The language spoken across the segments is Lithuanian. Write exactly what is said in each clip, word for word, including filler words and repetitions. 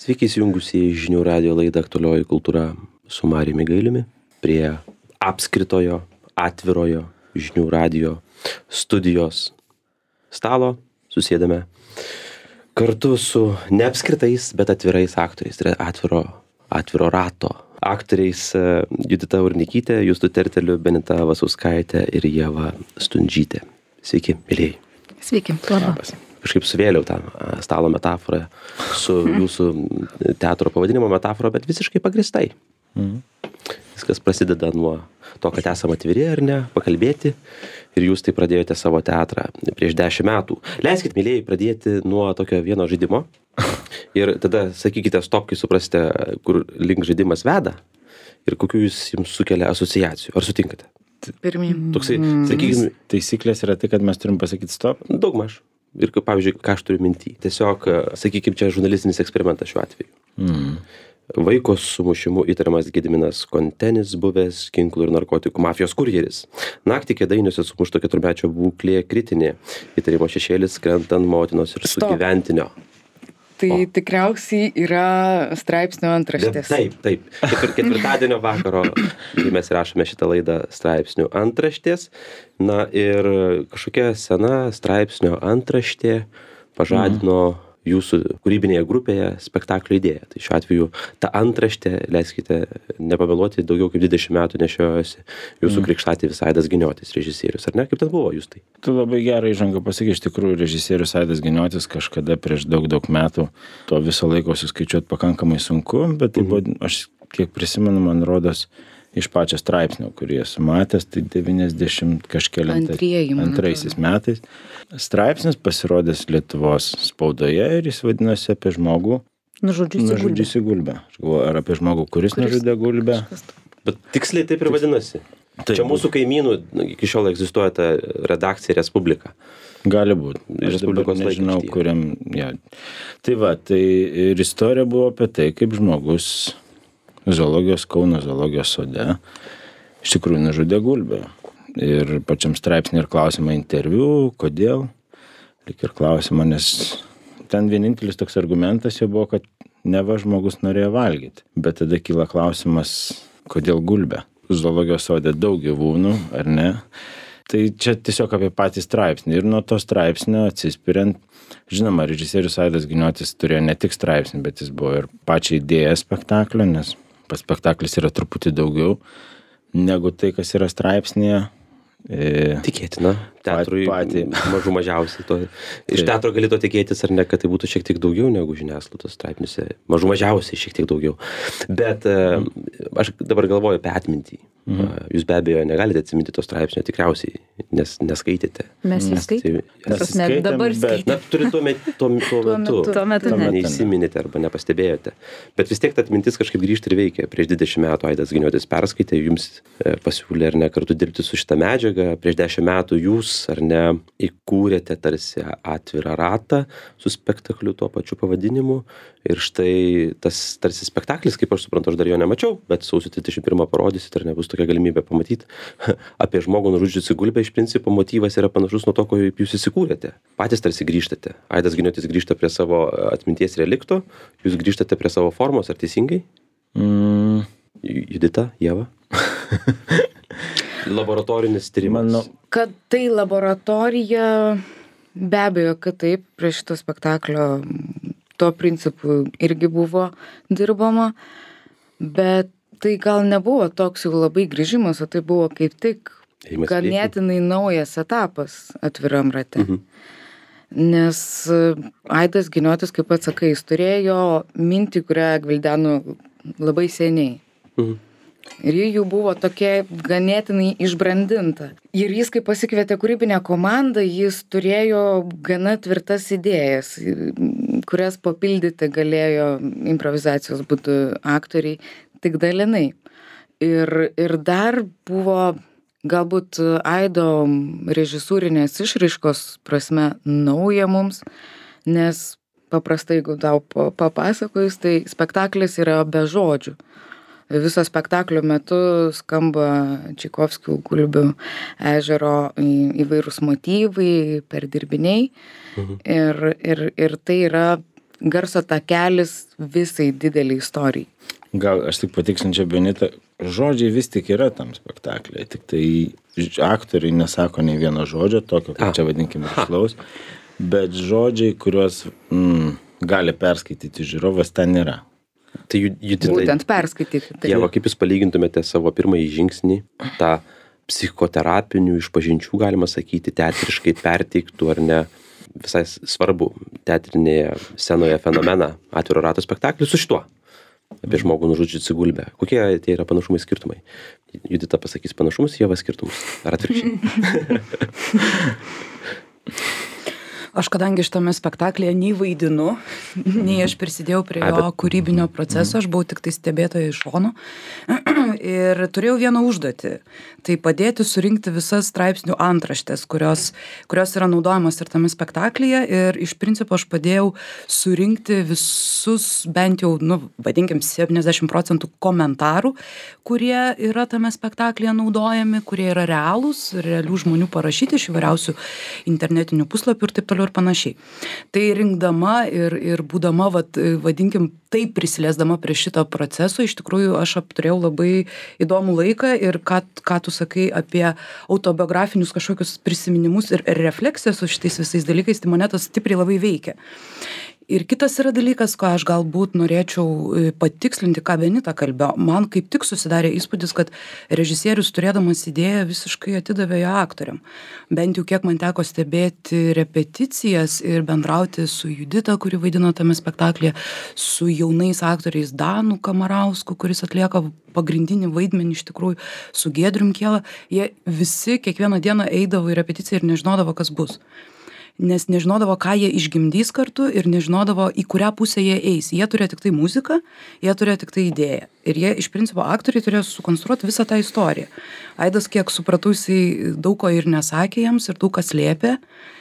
Sveiki įsijungusi į žinių radijo laidą Aktualioji kultūra su Mariumi Gailiumi. Prie apskritojo, atvirojo žinių radijo studijos stalo susėdame kartu su neapskritais, bet atvirais aktoriais. Tai yra atviro, atviro rato aktoriais Judita Urnikytė, Justu Terteliu, Benita Vasauskaitė ir Ieva Stundžytė. Sveiki, mėlyjei. Sveiki, labas. Kažkaip suvėliau tą stalo metaforą su jūsų teatro pavadinimo metafora, bet visiškai pagristai. Mm. Viskas prasideda nuo to, kad esame atviri ar ne, pakalbėti. Ir jūs tai pradėjote savo teatrą prieš dešimt metų. Leiskit, mėlyjei, pradėti nuo tokio vieno žaidimo. Ir tada sakykite stop, kai suprasite, kur link žaidimas veda ir kokių jūs jums sukelia asociacijų. Ar sutinkate? Pirmyn. Toksai, sakykime, taisyklės yra tai, kad mes turim pasakyti stop. Daugmaž. Ir, pavyzdžiui, ką aš turiu minty. Tiesiog, sakykime, čia žurnalistinis eksperimentas šiuo atveju. Mm. Vaiko sumušimu įtariamas Gediminas Kontenis, buvęs ginklų ir narkotikų mafijos kurjeris. Naktį Kėdainiuose sumušto keturmečio būklė kritinė. Įtarimo šešėlis krenta ant motinos ir sugyventinio. Tai o. Tikriausiai yra straipsnio antraštės. Taip, taip. Ketvir, ketvirtadienio vakaro, kai mes rašome šitą laidą, straipsnių antraštės. Na ir kažkokia sena straipsnio antraštė pažadino mm. jūsų kūrybinėje grupėje spektaklio idėją. Tai šiuo atveju ta antraštė, leiskite nepameluoti, daugiau kaip dvidešimt metų nešiojosi jūsų mm. krikštatėvis Aidas Giniotis, režisierius, ar ne? Kaip ten buvo jūs tai? Tu labai gerai įžangą pasakei, iš tikrųjų režisierius Aidas Giniotis kažkada prieš daug, daug metų to viso laiko suskaičiuoti pakankamai sunku, bet tai buvo, aš kiek prisimenu, man rodos, iš pačio straipsnio, kurį esu matęs, tai devyniasdešimt kažkelintais antraisiais metais. Straipsnis pasirodęs Lietuvos spaudoje ir jis vadinosi apie žmogų nužudžiusi gulbę. Aš galvoju, ar apie žmogų, kuris, kuris nužudė gulbę. Bet tiksliai taip ir vadinasi. Taip. Čia mūsų kaimynų iki šiol egzistuoja ta redakcija Respublika. Gali būti. Aš dabar nežinau, kuriam... Ja. Tai va, tai ir istorija buvo apie tai, kaip žmogus zoologijos, Kauno zoologijos sode iš tikrųjų nužudė gulbę. Ir pačiam straipsnį ir klausimą interviu, kodėl, lyg ir klausimą, nes ten vienintelis toks argumentas jau buvo, kad neva žmogus norėjo valgyti. Bet tada kyla klausimas, kodėl gulbė. Zoologijos sode daug gyvūnų, ar ne? Tai čia tiesiog apie patį straipsnį. Ir nuo to straipsnio atsispiriant, žinoma, režisierius Aidas Giniotis turėjo ne tik straipsnį, bet jis buvo ir pačią idėją spektaklio, nes pas spektaklis yra truputį daugiau negu tai, kas yra straipsnėje. E, Tikėtina, teatrui patį mažų mažiausiai. To, iš teatro gali to tikėtis, ar ne, kad tai būtų šiek tiek daugiau negu žiniasklaidos straipsniuose. Mažų mažiausiai šiek tiek daugiau. Bet mm. aš dabar galvoju apie atmintį. Mm. Jūs be abejo negalite atsiminti to straipsnio tikriausiai, nes neskaitėte. Mes jį skaitėme. Mes net dabar skaitėme. Na, turi tuo metu, tuo, tuo tuo metu, tuo metu ne. neįsiminėte arba nepastebėjote. Bet vis tiek ta atmintis kažkaip grįžta ir veikia. Prieš dvidešimt metų Aidas Giniotis perskaitė, jums pasiūlė ar ne kartu dirbti su šitą medžiagą. Prieš dešimt metų jūs ar ne įkūrėte tarsi atvirą ratą su spektakliu tuo pačiu pavadinimu. Ir štai tas tarsi spektaklis, kaip aš suprantu, aš dar jo nemačiau, bet sausio trisdešimt pirmą parodysit, ar nebus tokia galimybė pamatyti apie žmogų nužudžiusį gulbę. Iš principo motyvas yra panašus nuo to, ko jūs įsikūrėte. Patys tarsi grįžtate. Aidas Giniotis grįžta prie savo atminties relikto, jūs grįžtate prie savo formos, ar teisingai? Mm. Judita, Ieva? Laboratorinis tyrimas. Manau, kad tai laboratorija, be abejo, kad taip, prie šito spektaklio to principų irgi buvo dirbama, bet tai gal nebuvo toks jau labai grįžimas, o tai buvo kaip tik ganėtinai naujas etapas atviram rate. Mhm. Nes Aidas Giniotis, kaip pats sakai, jis turėjo mintį, kurią gvildeno labai seniai. Mhm. Ir ji jau buvo tokia ganėtinai išbrandinta. Ir jis, kai pasikvietė kūrybinę komandą, jis turėjo gana tvirtas idėjas, kurias papildyti galėjo improvizacijos būdu aktoriai tik dalinai. Ir, ir dar buvo galbūt Aido režisūrinės išraiškos prasme nauja mums, nes paprastai, jeigu tau papasakojus, tai spektaklis yra be žodžių. Viso spektaklio metu skamba Čaikovskio Gulbių ežero įvairūs motyvai, perdirbiniai. Mhm. Ir, ir, ir tai yra garso takelis visai dideliai istorijai. Gal aš tik patikslinčiau Benitą, žodžiai vis tik yra tam spektaklyje, tik tai aktoriai nesako nei vieno žodžio, tokio, kaip čia vadinkime, išlaus, bet žodžiai, kuriuos mm, gali perskaityti žiūrovas, ten nėra. Tai Judita, Būtent perskaityti. Tai. Ieva, kaip jūs palygintumėte savo pirmąjį žingsnį, tą psichoterapinių išpažinčių, galima sakyti, teatriškai perteiktų ar ne, visai svarbu teatrinėje scenoje fenomeną atviro rato spektaklį su šituo, apie žmogų nužudžiusį gulbę. Kokie tai yra panašumai skirtumai? Judita pasakys panašumus, Ieva skirtumus. Ar atvirkščiai? Aš kadangi šitame spektaklyje nei vaidinu, nei aš prisidėjau prie jo kūrybinio proceso, aš buvau tik tai stebėtoja iš šono ir turėjau vieną užduotį. Tai padėti surinkti visas straipsnių antraštės, kurios, kurios yra naudojamos ir tame spektaklyje ir iš principo aš padėjau surinkti visus bent jau, nu, vadinkim, septyniasdešimt procentų komentarų, kurie yra tame spektaklyje naudojami, kurie yra realūs, realių žmonių parašyti iš įvairiausių internetinių puslapių ir taip toliau ir panašiai. Tai rinkdama ir, ir būdama, vat, vadinkim, taip prisiliesdama prie šito proceso, iš tikrųjų aš apturėjau labai įdomų laiką ir ką, ką tu sakai apie autobiografinius kažkokius prisiminimus ir refleksijas su šitais visais dalykais, tai mane tas stipriai labai veikia. Ir kitas yra dalykas, ką aš galbūt norėčiau patikslinti, ką Benita kalbėjo. Man kaip tik susidarė įspūdis, kad režisierius turėdamas idėją visiškai atidavė ją aktoriam. Bent jau kiek man teko stebėti repeticijas ir bendrauti su Judita, kuri vaidino tame spektaklyje, su jaunais aktoriais Danu Kamarausku, kuris atlieka pagrindinį vaidmenį iš tikrųjų, su Giedrium Kiela, jie visi kiekvieną dieną eidavo į repeticiją ir nežinodavo, kas bus. Nes nežinodavo, ką jie išgimdys kartu ir nežinodavo, į kurią pusę jie eis. Jie turėjo tik tai muziką, jie turėjo tik tai idėją. Ir jie, iš principo, aktoriai turėjo sukonstruoti visą tą istoriją. Aidas, kiek supratau, jisai daug ko ir nesakė jiems ir daug kas slėpė.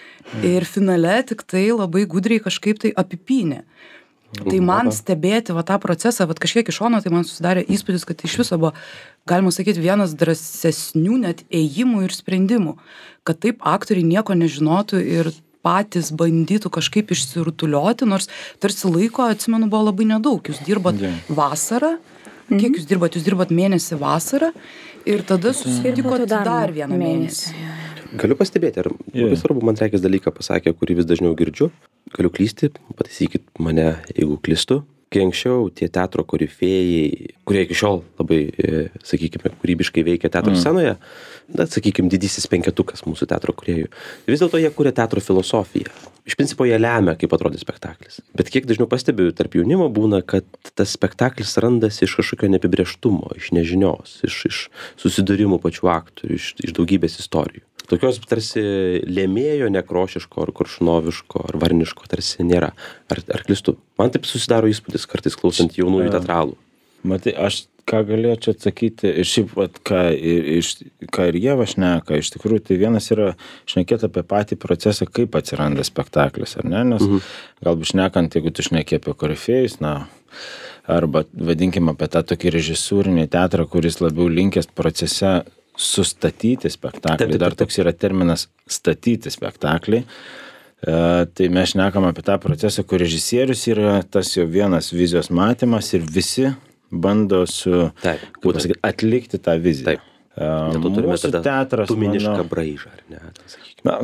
Ir finale tik tai labai gudriai kažkaip tai apipynė. Tai man stebėti va, tą procesą, va, kažkiek iš šono, tai man susidarė įspūdis, kad iš viso buvo, galima sakyti, vienas drąsesnių net ėjimų ir sprendimų. Kad taip aktoriai nieko nežinotų ir patys bandytų kažkaip išsirutulioti, nors tarsi laiko, atsimenu, buvo labai nedaug. Jūs dirbat vasarą, kiek jūs dirbat? Jūs dirbat mėnesį vasarą ir tada susitikot dar, dar vieną mėnesį. mėnesį. Galiu pastebėti, ar labai yeah. svarbu, man reikės dalyką pasakė, kurį vis dažniau girdžiu. Galiu klysti, pataisykit mane, jeigu klystu. Kai anksčiau tie teatro korifėjai, kurie iki šiol labai, sakykime, kūrybiškai veikia teatro mm. scenoje, na, sakykime, didysis penketukas mūsų teatro kūrėjų, vis dėlto jie kuria teatro filosofiją. Iš principo jie lemia, kaip atrodys spektaklis. Bet kiek dažniau pastebiu, tarp jaunimo būna, kad tas spektaklis randasi iš kažkokio neapibrėžtumo, iš nežinios, iš, iš susidūrimų pačių aktorių, iš, iš daugybės istorijų. Tokios tarsi lėmėjo nekrošiško, ar kuršnoviško, ar varniško tarsi nėra. Ar, ar klystu? Man taip susidaro įspūdis kartais klausant jaunųjų teatralų. Matai, aš ką galėčiau atsakyti, ir šiaip, vat, ką, ir, iš, ką ir Ieva šneka, iš tikrųjų, tai vienas yra šnekėti apie patį procesą, kaip atsiranda spektaklis, ar ne? Nes mhm. galbūt šnekant, jeigu tu šneki apie korifėjus, na, arba vadinkime apie tą tokį režisūrinį teatrą, kuris labiau linkęs procese sustatyti spektaklį, taip, taip, taip. Dar toks yra terminas statyti spektaklį, e, tai mes šnekam apie tą procesą, kur režisierius yra tas jo vienas vizijos matymas ir visi bando su, taip, kaip pasakyti, atlikti tą viziją. Taip. E, mūsų teatras, tuminišką mano... braižą, ar ne? Na,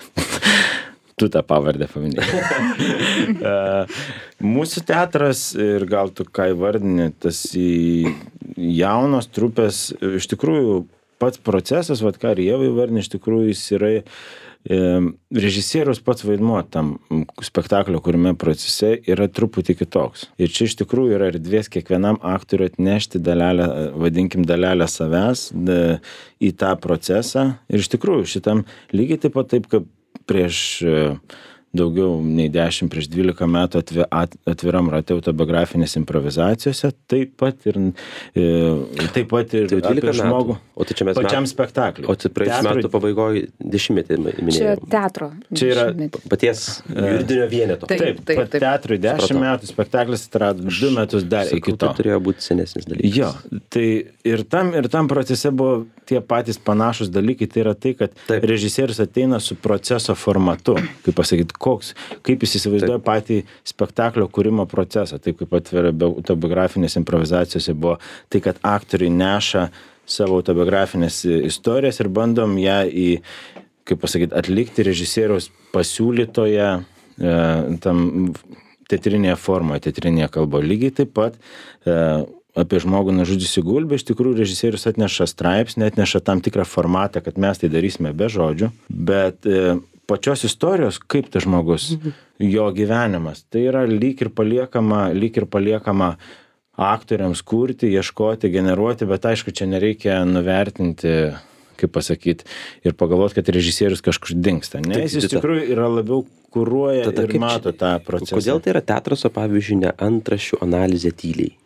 tu tą pavardę paminėjai. uh, mūsų teatras ir gal tu ką įvardini, tas į jaunos trupės, iš tikrųjų pats procesas, vat ką ir Ieva įvardini, iš tikrųjų jis yra e, režisierius pats vaidmuo tam spektaklio kūrime procese yra truputį kitoks. Ir čia iš tikrųjų yra erdvės kiekvienam aktoriui atnešti dalelę, vadinkim, dalelę savęs da, į tą procesą. Ir iš tikrųjų šitam lygiai taip pat taip, kaip prieš daugiau nei dešimt, prieš dvylika metų atvi, at, atviram rate autobiografinės improvizacijose, taip pat ir, e, taip pat ir tai apie žmogų, o tai čia mes pačiam met... spektakliui. O tai praėjusiu metų pabaigoje dešimtmetį minėjau. Čia teatro. Čia yra paties juridinio vieneto. Taip, taip, taip, taip. Teatrui dešimt metų, spektaklis atrado du metus dar Sakau, iki to. Tai turėjo būti senesnis dalykas. Jo, tai ir tam, ir tam procese buvo tie patys panašus dalykai, tai yra tai, kad taip. Režisierius ateina su proceso formatu, kaip pasakyti, koks, kaip jis įsivaizduoja taip. Patį spektaklio kūrimo procesą, taip kaip atveria autobiografinės improvizacijose buvo, tai kad aktoriai neša savo autobiografinės istorijas ir bandom ją į, kaip pasakyti, atlikti režisieriaus pasiūlytoje e, tam teatrinėje formoje, teatrinėje kalboje. Lygiai taip pat e, apie žmogų nužudžiusį gulbę, iš tikrųjų režisierius atneša straipsnį, atneša tam tikrą formatą, kad mes tai darysime be žodžių, bet e, pačios istorijos, kaip tas žmogus, jo gyvenimas, tai yra lyg ir paliekama, lyg ir paliekama aktoriams kurti, ieškoti, generuoti, bet aišku, čia nereikia nuvertinti, kaip pasakyti, ir pagalvoti, kad režisierius kažkur dingsta. Ne, jis iš tikrųjų yra labiau kuruoja tada ir mato tą procesą. Kodėl tai yra teatras, o pavyzdžiui, ne antraščių analizė tyliai?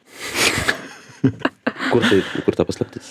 Kur, tai, kur ta paslaptis?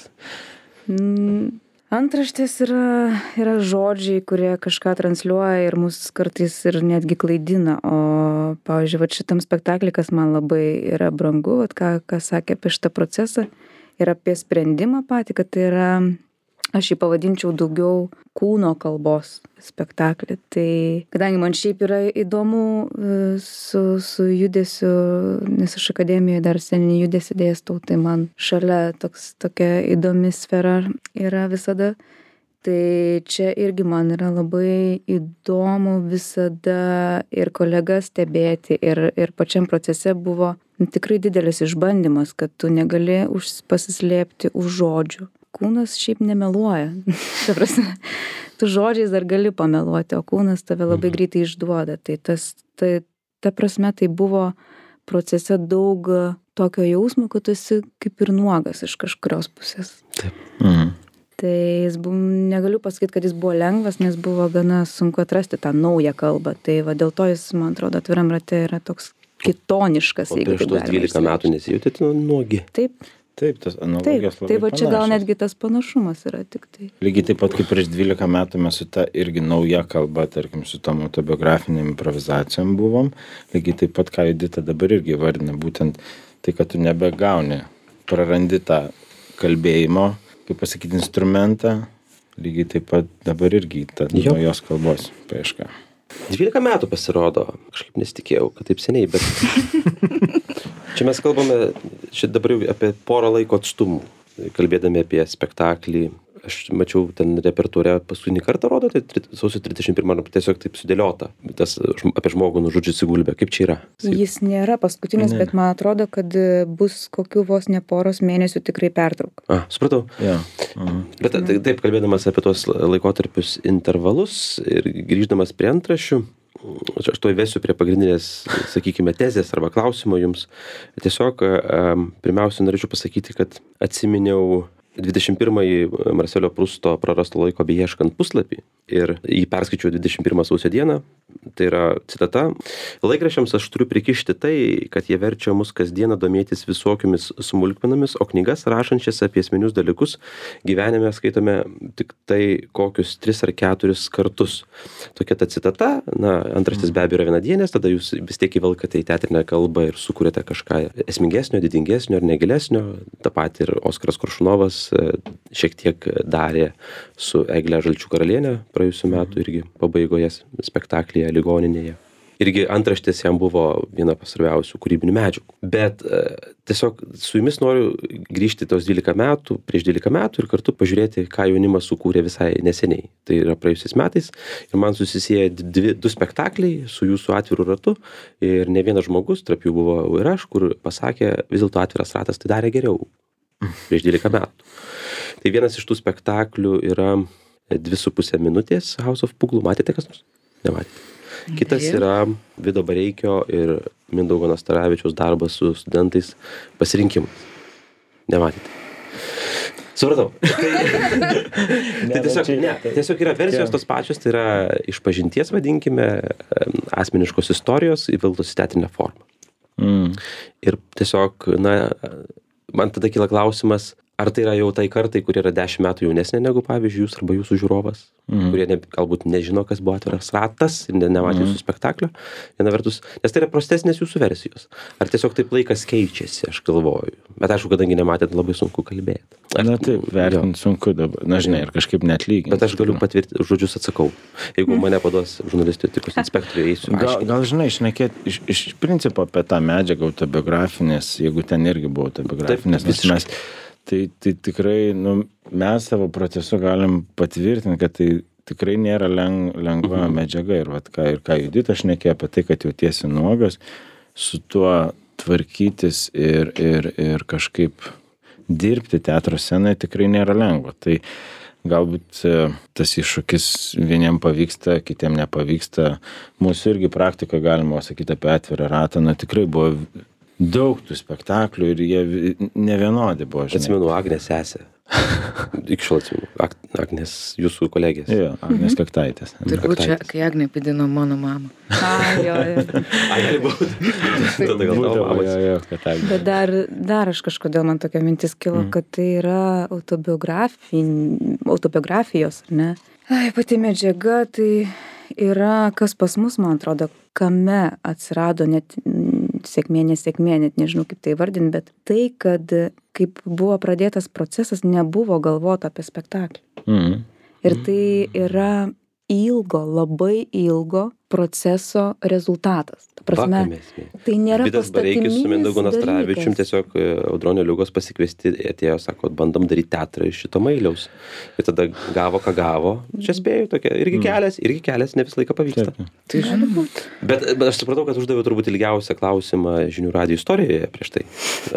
Mm, antraštės yra, yra žodžiai, kurie kažką transliuoja ir mus kartais ir netgi klaidina. O, pavyzdžiui, vat šitam spektaklį, kas man labai yra brangu, vat ką, ką sakė apie šitą procesą ir apie sprendimą patį, kad tai yra, aš jį pavadinčiau daugiau kūno kalbos spektaklį. Tai kadangi man šiaip yra įdomu su, su judesiu, nes aš akademijoje dar sceninį judesį dėstau, tai man šalia toks, tokia įdomi sfera yra visada. Tai čia irgi man yra labai įdomu visada ir kolegas stebėti ir, ir pačiam procese buvo tikrai didelis išbandymas, kad tu negali už, pasislėpti už žodžių. Kūnas šiaip nemeluoja. Ta prasme, tu žodžiais dar gali pameluoti, o kūnas tave labai greitai išduoda. Tai tas, tai, ta prasme, tai buvo procese daug tokio jausmo, kad tu esi kaip ir nuogas iš kažkurios pusės. Taip. Mhm. Tai jis buvo, negaliu pasakyti, kad jis buvo lengvas, nes buvo gana sunku atrasti tą naują kalbą. Tai va, dėl to jis, man atrodo, Atviram rate yra toks kitoniškas. O prieš tos dvylika metų nesijutėte nuogi? Taip. Taip, tas analogijos labai taip, tai va čia panašios. gal netgi tas panašumas yra tik tai. Lygiai taip pat kaip prieš dvylika metų mes su ta irgi nauja kalba, tarkim, su tom autobiografinėm improvizacijom buvom. Lygiai taip pat, ką Judita dabar irgi vardina, būtent tai, kad tu nebegauni, prarandi tą kalbėjimo, kaip pasakyti, instrumentą. Lygiai taip pat dabar irgi ta naujos kalbos paieška. dvylika metų pasirodo, kažkaip nesitikėjau, kad taip seniai, bet čia mes kalbame čia dabar jau apie porą laiko atstumų, kalbėdami apie spektaklį. Aš mačiau ten repertuare paskutinį kartą rodo, tai sausio trisdešimt pirmą tiesiog taip sudėliota, tas apie žmogų nužudžiusį gulbę. Kaip čia yra? Jis nėra paskutinis, ne. Bet man atrodo, kad bus kokių vos ne poros mėnesių tikrai pertrauka. A, supratau. Ja. Mhm. Bet taip, kalbėdamas apie tos laikotarpius intervalus ir grįždamas prie antraščių, aš to įvesiu prie pagrindinės, sakykime, tezės arba klausimo jums. Tiesiog pirmiausia norėčiau pasakyti, kad atsiminiau dvidešimt pirmąjį Marselio Prusto Prarasto laiko beieškant puslapį ir jį perskaičiau dvidešimt pirmą sausio dieną. Tai yra citata. Laikraščiams aš turiu prikišti tai, kad jie verčia mus kasdieną domėtis visokiomis smulkmenomis, o knygas rašančias apie esminius dalykus gyvenime skaitome tik tai kokius tris ar keturis kartus. Tokia ta citata, na, antraštis be abejo yra vienadienės, tada jūs vis tiek įvelkate į teatrinę kalbą ir sukūrėte kažką esmingesnio, didingesnio ar negilesnio. Ta pati ir Oskaras Koršunovas šiek tiek darė su Egle Žalčių karalienė praėjusiu metu irgi pabaigoje spektaklyje ligoninėje. Irgi antraštės jam buvo viena svarbiausių kūrybinių medžiagų. Bet e, tiesiog su jumis noriu grįžti tos dvylika metų, prieš dvylika metų ir kartu pažiūrėti, ką jaunimas sukūrė visai neseniai. Tai yra praėjusiais metais ir man susisieja dvi, du spektakliai su jūsų Atviru ratu ir ne vienas žmogus, tarp jų buvo ir aš, kur pasakė, vis dėlto Atviras ratas tai darė geriau prieš dvylika metų. Tai vienas iš tų spektaklių yra dvi su pusė minutės House of Puglų. Matėte kas nors? Nematėte. Kitas yra Vido Bareikio ir Mindaugo Nastaravičiaus darbas su studentais Pasirinkimas. Nematėte. Supratau. Tai, tai tiesiog, ne, tiesiog yra versijos tos pačios, tai yra išpažinties, vadinkime, asmeniškos istorijos įviltos į teatrinę formą. Mm. Ir tiesiog, na, man tada kyla klausimas, Ar tai yra jau tai kartai, kurie yra dešimt metų jaunesnė negu, pavyzdžiui, jūs arba jūsų žiūrovas, mm. kurie ne, galbūt nežino, kas buvo atviras ratas ir ne, nematė mm. jūsų spektaklio, viena vertus, nes tai yra prostesnės jūsų versijos. Ar tiesiog taip laikas keičiasi, aš galvoju. Bet aišku, kadangi nematėt, labai sunku kalbėti. Aš, Na taip, vertinti sunku dabar, na žinai, ir kažkaip netlyginti. Bet aš galiu patvirtinti, žodžius atsakau. Jeigu mm. mane paduos žurnalistų etikos inspektoriai, eisiu. Gal, gal žinai, šnekėt iš, iš principo apie tą medžiagą autobiografinės, jeigu ten irgi buvo autobiografinės, nes mes Tai, tai tikrai, nu, mes savo procesu galim patvirtinti, kad tai tikrai nėra leng, lengva mhm. medžiaga. Ir, vat, ką, ir ką Judita šnekėjo apie tai, kad jautiesi nuogas, su tuo tvarkytis ir, ir, ir kažkaip dirbti teatro scenoje tikrai nėra lengva. Tai galbūt tas iššūkis vieniem pavyksta, kitiem nepavyksta. Mūsų irgi praktika, galima sakyti, apie atvirą ratą, na tikrai buvo daug tų spektaklių ir jie nevienodi buvo. Žinai. Atsimenu Agnės sesę. Iki šiol atsimenu. Agnės, jūsų kolegės. Jo, Agnės Kaktaitės. Turbūt čia, kai Agnė pidino mano mamą. A, jo, jo. Agnė buvo. Tada gal tavo mamos. Jo, jo, Kaktaitės. Bet dar, dar aš kažkodėl man tokia mintis kilo, mm. kad tai yra autobiografijos, ar ne? Ai, pati medžiaga, tai yra, kas pas mus, man atrodo, kame atsirado net sėkmė, nesėkmė, net nežinau kaip tai vardinti, bet tai, kad kaip buvo pradėtas procesas, nebuvo galvota apie spektaklį. Mm. Ir tai yra ilgo, labai ilgo proceso rezultatas. Ta prasme, tai nėra Vidas Bareikis su Mindaugu Nastaravičium tiesiog Audronio Liugos pasikviesti atėjo, sako, bandom daryti teatrą iš šito Mailiaus. Ir tada gavo, ką gavo. Čia spėjau tokia, irgi kelias, irgi kelias, ne visą laiką pavyksta. Taip. Tai žinau. Bet, bet aš supratau, kad uždaviau turbūt ilgiausią klausimą žinių radijo istorijoje prieš tai.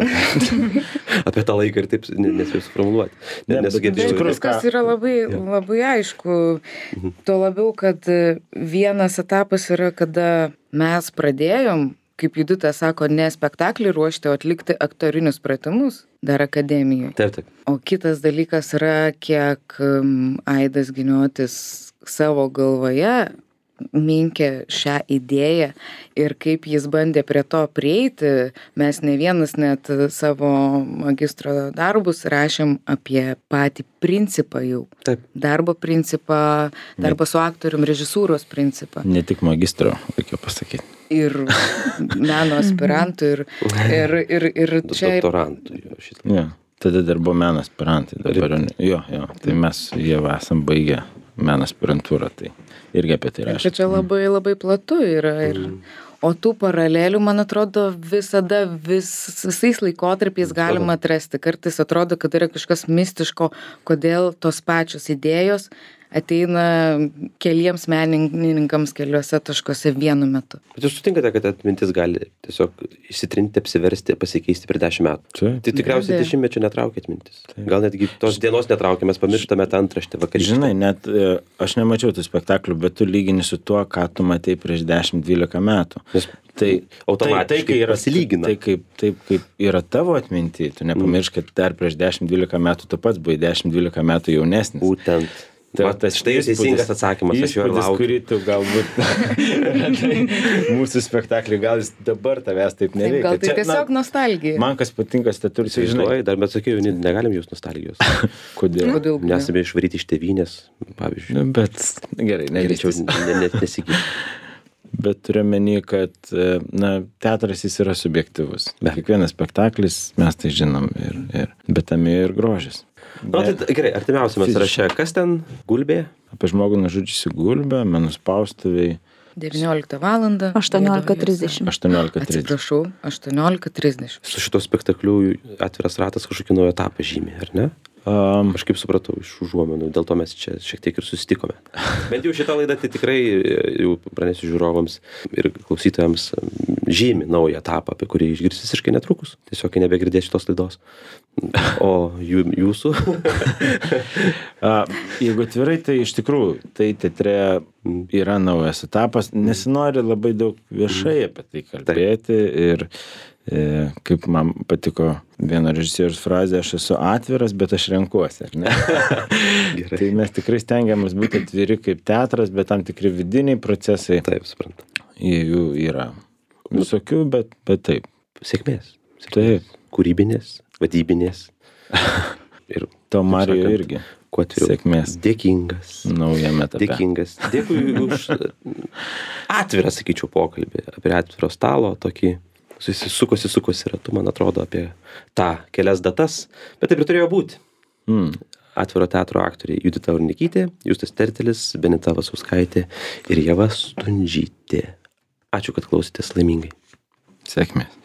Apie tą laiką ir taip nespėjau suformuluoti. Ne, Nesugebėjau. Bet viskas yra labai, labai aišku. Tuo labiau, kad vienas etapas yra, kada mes pradėjom, kaip Judita sako, ne spektaklį ruošti, o atlikti aktorinius pratimus dar akademijoje. Taip, taip. O kitas dalykas yra, kiek Aidas Giniotis savo galvoje minkė šią idėją ir kaip jis bandė prie to prieiti. Mes ne vienas net savo magistro darbus rašėm apie patį principą jau. Taip. Darbo principą, darbo su aktorium, režisūros principą. Ne tik magistro, reikia pasakyti. Ir meno aspirantų, ir, ir, ir, ir čia... Doktorantų. Jo, šitą. Jo, tada dar buvo meno aspirantai. Dabar, jo, jo, tai mes jau esam baigę meno aspirantūrą, tai irgi apie tai rašė. Čia labai labai platu yra. Ir, o tų paralelių, man atrodo, visada vis, visais laikotarpiais galima atrasti. Kartais atrodo, kad yra kažkas mistiško, kodėl tos pačios idėjos ateina keliems menininkams keliuose taškuose vienu metu. Bet jūs sutinkate, kad atmintis gali tiesiog išsitrinti, apsiversti, pasikeisti per dešimt metų? Taip. Tai tikriausiai dešimtmečio netraukia atmintis. Taip. Gal netgi tos dienos netraukia, mes pamirštame tą antraštę vakarykštę. Žinai, net aš nemačiau tų spektaklių, bet tu lygini su tuo, ką tu matei prieš dešimt dvylika metų. Nes tai automatiškai tai, tai, yra, pasilygina. Tai kaip, taip, kaip yra tavo atminti, tu nepamiršk, kad dar prieš dešimt dvylika metų tu pats buvai dešimt dvylika metų jaunesnis. Būtent. Tai Va, tas štai teisingas atsakymas, aš jo ir laukiu. Kurį tu galbūt mūsų spektaklį, gal jis dabar tavęs taip neveikia. Gal tai tiesiog na, nostalgija. Man kas patinka, tai turi, žinai. Dar, bet sakiau, negalim jūs nostalgijos. Kodėl? Kodėl? Nesame išvaryti iš tėvynės, pavyzdžiui. Nu, bet gerai, negreičiau net nesigyti. Bet turiu menį, kad na, teatras jis yra subjektyvus. Be. Kiekvienas spektaklis, mes tai žinom, ir, ir, bet tame ir grožis. Na, tai gerai, artimiausiame sąraše. Kas ten Gulbė? Apie žmogų nužudžiusi Gulbę, menų spaustuviai. devynioliktą valandą. aštuoniolika trisdešimt. aštuoniolika trisdešimt. Atsiprašau, aštuoniolika trisdešimt. Su šito spektakliu Atviras ratas kažkokį naują etapą žymė, ar ne? Um, aš kaip supratau iš užuomenų, dėl to mes čia šiek tiek ir susitikome. Bent jau šitą laidą tai tikrai jau pranesiu žiūrovams ir klausytojams žymi naują etapą, apie kurį išgirs visiškai netrukus. Tiesiog nebegirdės šitos laidos. O jų, jūsų? Jeigu atvirai, tai iš tikrųjų, tai teatre yra naujas etapas. Nesinori labai daug viešai apie tai kalbėti ir E, kaip man patiko vieno režisieriaus frazė, aš esu atviras, bet aš renkuosi, ar ne? Tai mes tikrai stengiamės būti atviri kaip teatras, bet tam tikri vidiniai procesai. Taip, suprantu. Jų yra visokių, bet, bet taip. Sėkmės. Taip. Kūrybinės, vadybinės. ir to Marijų sakant, irgi. kuo atviriau. Sėkmės. Dėkingas. Naujame etape. Dėkingas. Dėkui už atvirą, sakyčiau, pokalbį, apie atviro stalo, tokį susisukosi, sukosi ratu, man atrodo, apie tą kelias datas, bet taip ir turėjo būti. Mm. Atviro teatro aktoriai Judita Urnikytė, Justas Tertelis, Benita Vasauskaitė ir Ieva Stundžytė. Ačiū, kad klausėtės laimingai. Sėkmės.